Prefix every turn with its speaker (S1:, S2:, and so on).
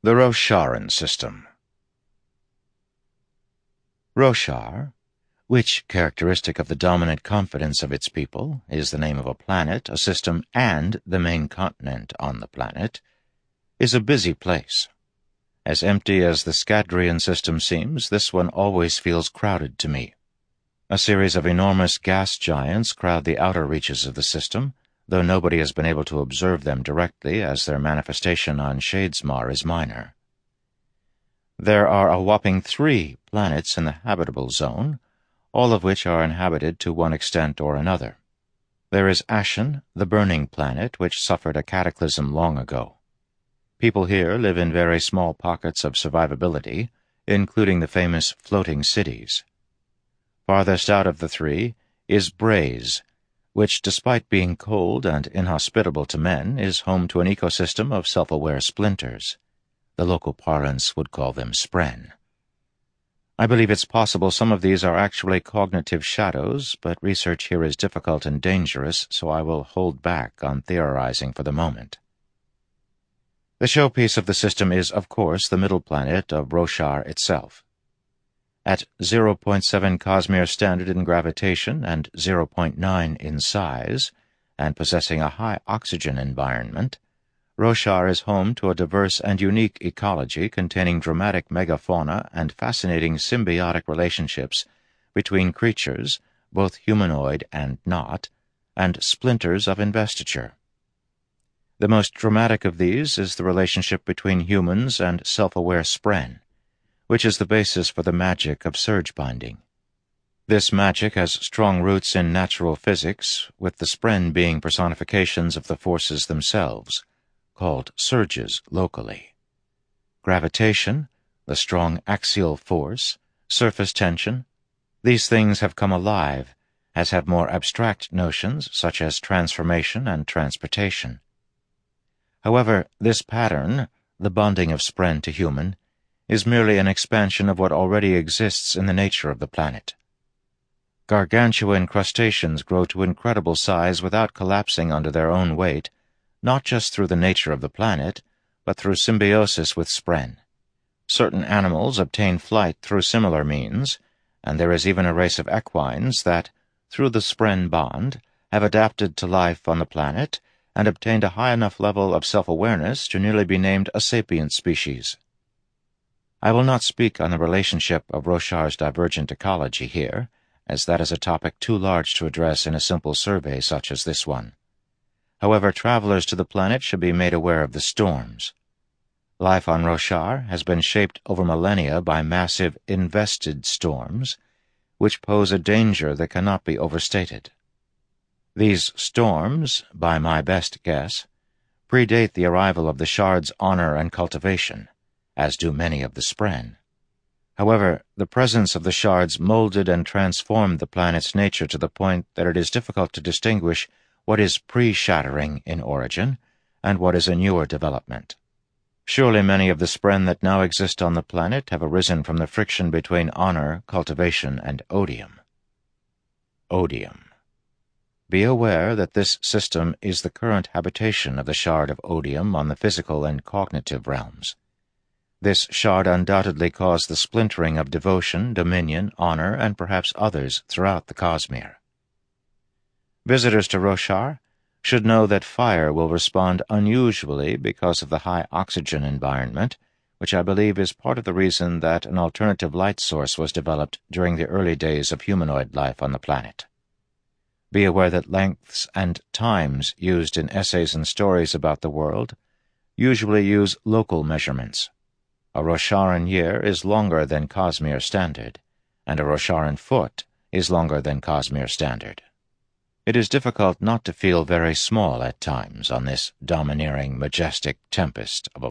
S1: The Rosharan System. Roshar, which, characteristic of the dominant confidence of its people, is the name of a planet, a system, and the main continent on the planet, is a busy place. As empty as the Scadrian system seems, this one always feels crowded to me. A series of enormous gas giants crowd the outer reaches of the system, though nobody has been able to observe them directly, as their manifestation on Shadesmar is minor. There are a whopping 3 planets in the habitable zone, all of which are inhabited to one extent or another. There is Ashen, the burning planet, which suffered a cataclysm long ago. People here live in very small pockets of survivability, including the famous floating cities. Farthest out of the 3 is Braze, which, despite being cold and inhospitable to men, is home to an ecosystem of self-aware splinters. The local parlance would call them spren. I believe it's possible some of these are actually cognitive shadows, but research here is difficult and dangerous, so I will hold back on theorizing for the moment. The showpiece of the system is, of course, the middle planet of Roshar itself. At 0.7 Cosmere Standard in gravitation and 0.9 in size, and possessing a high oxygen environment, Roshar is home to a diverse and unique ecology containing dramatic megafauna and fascinating symbiotic relationships between creatures, both humanoid and not, and splinters of investiture. The most dramatic of these is the relationship between humans and self-aware spren, which is the basis for the magic of surge binding. This magic has strong roots in natural physics, with the spren being personifications of the forces themselves, called surges locally. Gravitation, the strong axial force, surface tension, these things have come alive, as have more abstract notions such as transformation and transportation. However, this pattern, the bonding of spren to human, is merely an expansion of what already exists in the nature of the planet. Gargantuan crustaceans grow to incredible size without collapsing under their own weight, not just through the nature of the planet, but through symbiosis with spren. Certain animals obtain flight through similar means, and there is even a race of equines that, through the spren bond, have adapted to life on the planet and obtained a high enough level of self-awareness to nearly be named a sapient species. I will not speak on the relationship of Roshar's divergent ecology here, as that is a topic too large to address in a simple survey such as this one. However, travelers to the planet should be made aware of the storms. Life on Roshar has been shaped over millennia by massive invested storms, which pose a danger that cannot be overstated. These storms, by my best guess, predate the arrival of the Shard's honor and cultivation, as do many of the spren. However, the presence of the Shards molded and transformed the planet's nature to the point that it is difficult to distinguish what is pre-shattering in origin and what is a newer development. Surely many of the spren that now exist on the planet have arisen from the friction between honor, cultivation, and odium. Odium. Be aware that this system is the current habitation of the Shard of Odium on the physical and cognitive realms. This Shard undoubtedly caused the splintering of devotion, dominion, honor, and perhaps others throughout the Cosmere. Visitors to Roshar should know that fire will respond unusually because of the high oxygen environment, which I believe is part of the reason that an alternative light source was developed during the early days of humanoid life on the planet. Be aware that lengths and times used in essays and stories about the world usually use local measurements. A Rosharan year is longer than Cosmere Standard, and a Rosharan foot is longer than Cosmere Standard. It is difficult not to feel very small at times on this domineering, majestic tempest of a